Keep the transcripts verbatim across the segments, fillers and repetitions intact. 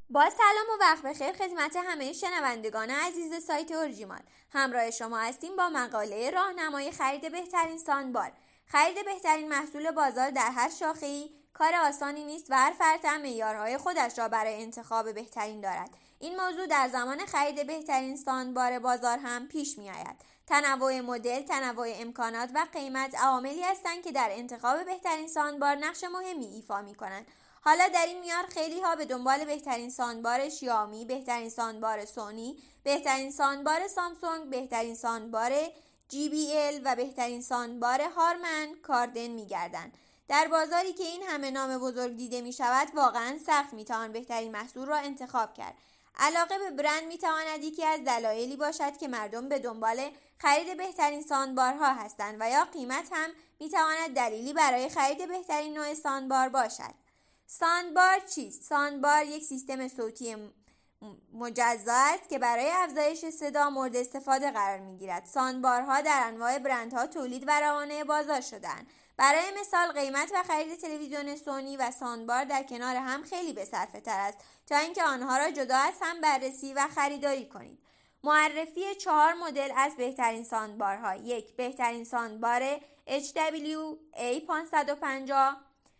با سلام و وقت بخیر خدمت همه شنوندگان عزیز سایت اورجیمال. همراه شما هستیم با مقاله راهنمای خرید بهترین ساندبار. خرید بهترین محصول بازار در هر شاخه‌ای کار آسانی نیست و هر فرد هم معیارهای خودش را برای انتخاب بهترین دارد. این موضوع در زمان خرید بهترین ساندبار بازار هم پیش می آید. تنوع مدل، تنوع امکانات و قیمت عواملی هستند که در انتخاب بهترین ساندبار نقش مهمی ایفا می کنند. حالا در این میار خیلی ها به دنبال بهترین ساندبار شیائومی، بهترین ساندبار سونی، بهترین ساندبار سامسونگ، بهترین ساندبار جی بی ال و بهترین ساندبار هارمن کاردن میگردند. در بازاری که این همه نام بزرگ دیده می شود واقعا سخت می توان بهترین محصول را انتخاب کرد. علاقه به برند می تواند یکی از دلایلی باشد که مردم به دنبال خرید بهترین ساندبارها هستند و یا قیمت هم می تواند دلیلی برای خرید بهترین نوع ساندبار باشد. ساندبار چیست؟ ساندبار یک سیستم صوتی مجزا است که برای افزایش صدا مورد استفاده قرار می‌گیرد. ساندبارها در انواع برندها تولید و روانه بازار شده‌اند. برای مثال قیمت و خرید تلویزیون سونی و ساندبار در کنار هم خیلی بصرفه‌تر است تا اینکه آنها را جدا از هم بررسی و خریداری کنید. معرفی چهار مدل از بهترین ساندبارها: یک، بهترین ساندبار اچ دبلیو ای پانصد و پنجاه.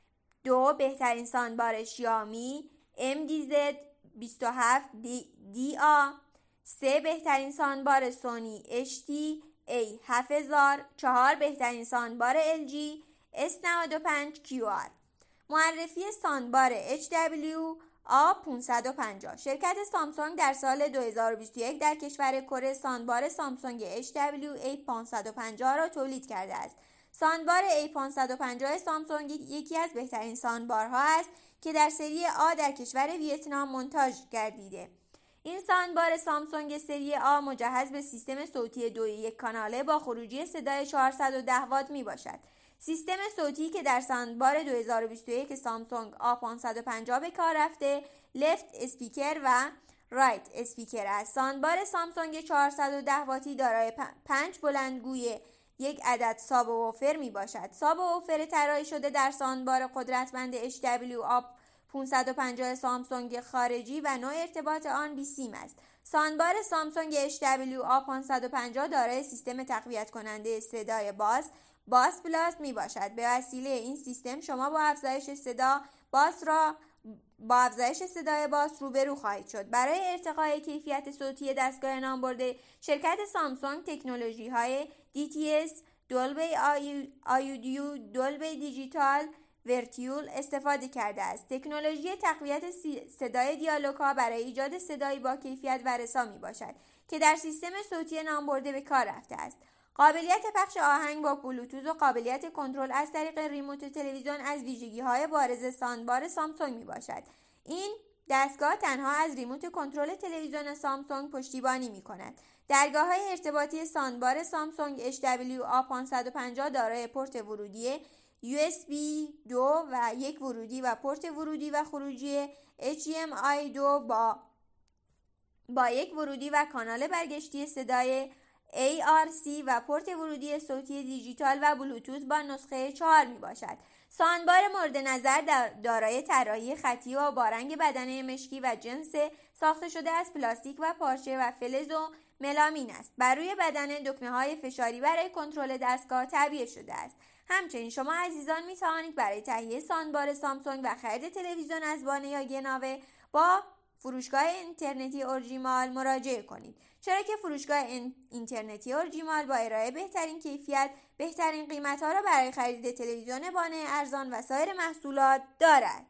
دو، بهترین ساندبار شیائومی ام دی زد بیست و هفت دی آ. سه، بهترین ساندبار سونی اچ تی ای هفت هزار. چهار، بهترین ساندبار ال جی اس نود و پنج کیو آر. معرفی ساندبار اچ دبلیو ای پانصد و پنجاه. شرکت سامسونگ در سال دو هزار و بیست و یک در کشور کره ساندبار سامسونگ اچ دبلیو ای پانصد و پنجاه را تولید کرده است. ساندبار ای پانصد و پنجاه سامسونگ یکی از بهترین ساندبارها است که در سری آ در کشور ویتنام مونتاژ گردیده. این ساندبار سامسونگ سری آ مجهز به سیستم صوتی دو یک کاناله با خروجی صدای چهارصد و ده وات می باشد. سیستم صوتی که در ساندبار دو هزار و بیست و یک سامسونگ آ پانصد و پنجاه به کار رفته لفت اسپیکر و رایت اسپیکر است. ساندبار سامسونگ چهارصد و ده واتی دارای پنج بلندگوی یک عدد ساب ووفر می باشد. ساب ووفر طراحی شده در ساندبار قدرتمند اچ دبلیو ای پانصد و پنجاه سامسونگ خارجی و نوع ارتباط آن بی سیم است. ساندبار سامسونگ اچ دبلیو ای پانصد و پنجاه دارای سیستم تقویت کننده صدای باس باس پلاس می باشد. به وسیله این سیستم شما با افزایش صدا باس را با افزایش صدای باس روبرو خواهید شد. برای ارتقای کیفیت صوتی دستگاه نامبرده شرکت سامسونگ تکنولوژی های دی تی اس، دولبی آیودیو، دولبی دیجیتال، ورتیول استفاده کرده است. تکنولوژی تقویت صدای دیالوگ‌ها برای ایجاد صدایی با کیفیت و رسا می باشد که در سیستم صوتی نامبرده به کار رفته است. قابلیت پخش آهنگ با بلوتوث و قابلیت کنترل از طریق ریموت تلویزیون از ویژگی‌های بارز ساندبار سامسونگ می باشد. این دستگاه تنها از ریموت کنترل تلویزیون سامسونگ پشتیبانی می کند. درگاه‌های ارتباطی ساندبار سامسونگ اچ دبلیو ای پانصد و پنجاه دارای پورت ورودی یو اس بی دو و یک ورودی و پورت ورودی و خروجی اچ دی ام آی دو با با یک ورودی و کانال برگشتی صدای ای آر سی و پورت ورودی صوتی دیجیتال و بلوتوث با نسخه چهار می باشد. ساندبار مورد نظر دارای طراحی خطی و با رنگ بدنه مشکی و جنس ساخته شده از پلاستیک و پارچه و فلز و ملامین است. بر روی بدنه دکمه‌های فشاری برای کنترل دستگاه تعبیه شده است. همچنین شما عزیزان می توانید برای تهیه ساندبار سامسونگ و خرید تلویزیون از بانه یا گناوه با فروشگاه اینترنتی اورجیمال مراجعه کنید، چرا که فروشگاه اینترنتی اورجیمال با ارائه بهترین کیفیت، بهترین قیمت‌ها را برای خرید تلویزیون بانه ارزان و سایر محصولات دارد.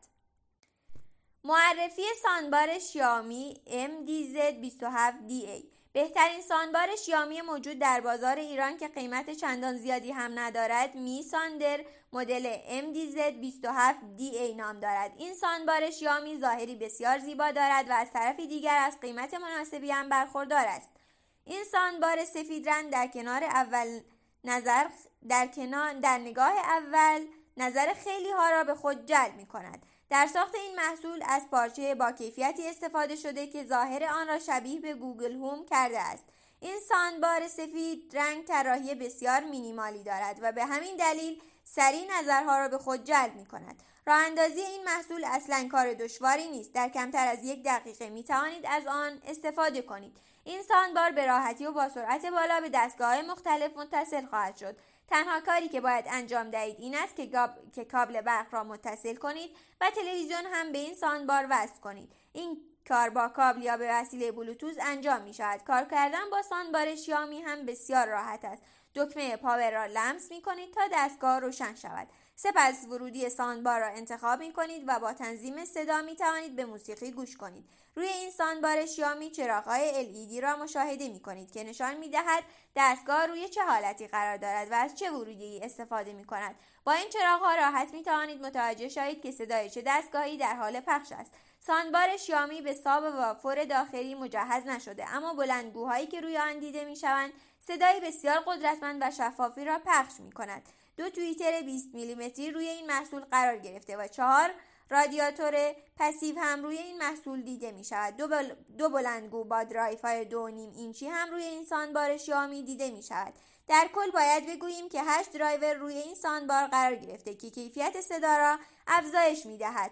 معرفی ساندبار شیائومی ام دی زد بیست و هفت دی ای. بهترین ساندبار شیائومی موجود در بازار ایران که قیمت چندان زیادی هم ندارد می ساندر مدل ام دی زد بیست و هفت دی ای نام دارد. این ساندبار شیائومی ظاهری بسیار زیبا دارد و از طرفی دیگر از قیمت مناسبی هم برخوردار است. این ساندبار سفید رنگ در کنار اول نظر در کنار در نگاه اول نظر خیلی ها را به خود جلب می کند. در ساخت این محصول از پارچه با کیفیتی استفاده شده که ظاهر آن را شبیه به گوگل هوم کرده است. این ساندبار سفید رنگ طراحی بسیار مینیمالی دارد و به همین دلیل سریع نظرها را به خود جلب می کند. راه اندازی این محصول اصلاً کار دشواری نیست. در کمتر از یک دقیقه می توانید از آن استفاده کنید. این ساندبار به راحتی و با سرعت بالا به دستگاه‌های مختلف متصل خواهد شد. تنها کاری که باید انجام دهید این است که, گاب... که کابل برق را متصل کنید و تلویزیون هم به این ساندبار وصل کنید. این کار با کابل یا به وسیله بلوتوث انجام می شود. کار کردن با ساندبار شیائومی هم بسیار راحت است. دکمه پاور را لمس می کنید تا دستگاه روشن شود. سپس ورودی ساندبار را انتخاب می کنید و با تنظیم صدا می توانید به موسیقی گوش کنید. روی این ساندبار شیائومی چراغ‌های ال ای دی را مشاهده می کنید که نشان می دهد دستگاه روی چه حالتی قرار دارد و از چه ورودی استفاده می کند. با این چراغ‌ها راحت می توانید متوجه شوید که صدای چه دستگاهی در حال پخش است. ساندبار شیائومی به ساب وافر داخلی مجهز نشده، اما بلندگوهایی که روی آن دیده می شوند صدای بسیار قدرتمند و شفافی را پخش می کند. دو توییتر بیست میلیمتری روی این محصول قرار گرفته و چهار رادیاتور پسیو هم روی این محصول دیده می شود. دو, بل... دو بلندگو با درایف های دو نیم اینچی هم روی این ساندبار شیائومی دیده می شود. در کل باید بگوییم که هشت درایور روی این ساندبار قرار گرفته که کیفیت صدا را افزایش می دهد.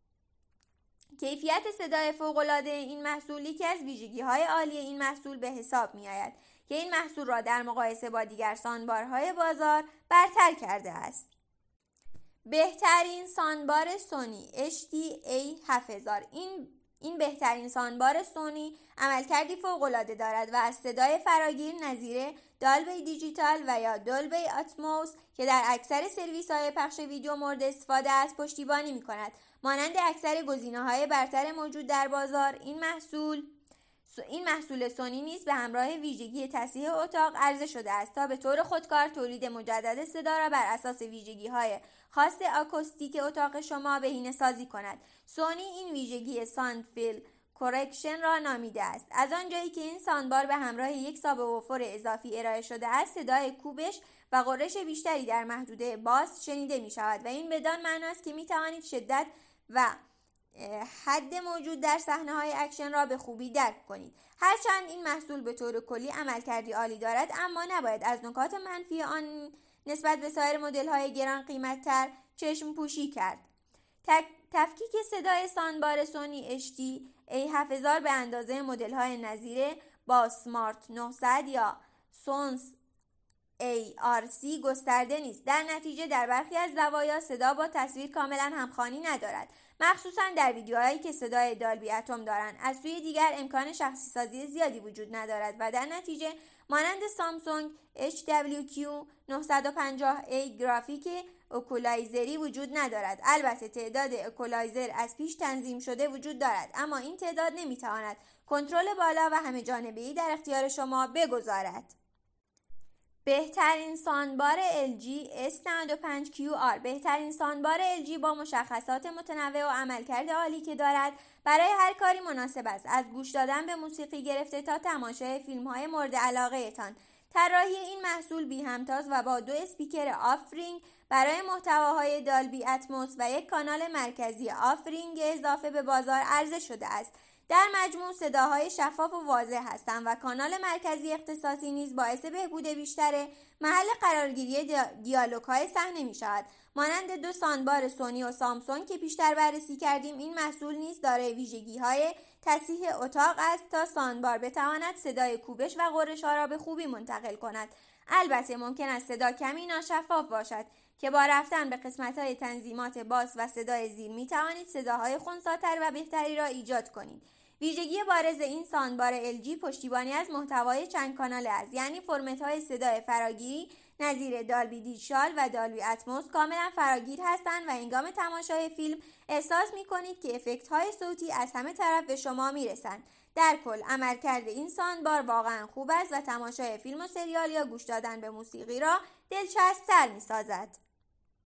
کیفیت صدای فوق‌العاده این محصول یکی از ویژگی‌های عالی این محصول به حساب می‌آید که این محصول را در مقایسه با دیگر ساندبارهای بازار برتر کرده است. بهترین ساندبار سونی اچ دی ای هفت هزار. این این بهترین ساندبار سونی عملکردی فوق‌العاده دارد و از صدای فراگیر نظیر دالبی دیجیتال و یا دالبی اتموس که در اکثر سرویس‌های پخش ویدیو مورد استفاده است پشتیبانی می‌کند. مانند اکثر گزینه‌های برتر موجود در بازار، این محصول این محصول سونی نیز به همراه ویژگی تصحیح اتاق عرضه شده است تا به طور خودکار تولید مجدد صدا را بر اساس ویژگی‌های خاص آکوستیک اتاق شما بهینه‌سازی کند. سونی این ویژگی ساند فیل کورکشن را نامیده است. از آنجایی که این ساندبار به همراه یک ساب ووفر اضافی ارائه شده است، صدای کوبش و غرش بیشتری در محدوده باس شنیده می شود و این بدان معناست که می توانید شدت و حد موجود در صحنه‌های اکشن را به خوبی درک کنید. هرچند این محصول به طور کلی عملکردی عالی دارد، اما نباید از نکات منفی آن نسبت به سایر مدل‌های گران قیمت‌تر چشم پوشی کرد. تفکیک صدای ساندبار سونی اچ دی ای هفت هزار به اندازه مدل‌های نظیر با سمارت نهصد یا سونس ای آر سی گسترده نیست. در نتیجه در برخی از زوایا صدا با تصویر کاملا همخوانی ندارد، مخصوصا در ویدیوهایی که صدای دالبی اتم دارند. از سوی دیگر امکان شخصی سازی زیادی وجود ندارد و در نتیجه مانند سامسونگ اچ دبلیو کیو نهصد و پنجاه ای گرافیک اکولایزری وجود ندارد. البته تعداد اکولایزر از پیش تنظیم شده وجود دارد، اما این تعداد نمیتواند کنترل بالا و همه جانبه‌ای در اختیار شما بگذارد. بهترین ساندبار ال جی اس نود و پنج کیو آر. بهترین ساندبار ال جی با مشخصات متنوع و عملکرد عالی که دارد برای هر کاری مناسب است، از گوش دادن به موسیقی گرفته تا تماشای فیلم‌های مورد علاقه تان. طراحی این محصول بی همتاز و با دو اسپیکر آفرینگ برای محتواهای دالبی اتموس و یک کانال مرکزی آفرینگ اضافه به بازار عرضه شده است. در مجموع صداهای شفاف و واضح هستند و کانال مرکزی اختصاصی نیز باعث بهبود بیشتر محل قرارگیری دیالوگ‌های صحنه می شود. مانند دو ساندبار سونی و سامسونگ که پیشتر بررسی کردیم، این محصول نیز دارای ویژگی‌های تصحیح اتاق است تا ساندبار بتواند صدای کوبش و غرش‌ها را به خوبی منتقل کند. البته ممکن است صدا کمی ناشفاف باشد که با رفتن به قسمت‌های تنظیمات باس و صدای زیر می توانید صداهای خنثی‌تر و بهتری را ایجاد کنید. ویژگی بارز این ساندبار ال جی پشتیبانی از محتوای چند کاناله است، یعنی فرمت‌های صدای فراگیری نظیر دالبی دیجیتال و دالبی اتموس کاملا فراگیر هستند و هنگام تماشای فیلم احساس می‌کنید که افکت‌های صوتی از همه طرف به شما می‌رسند. در کل عملکرد این ساندبار واقعا خوب است و تماشای فیلم و سریال یا گوش دادن به موسیقی را دلچسب‌تر می‌سازد.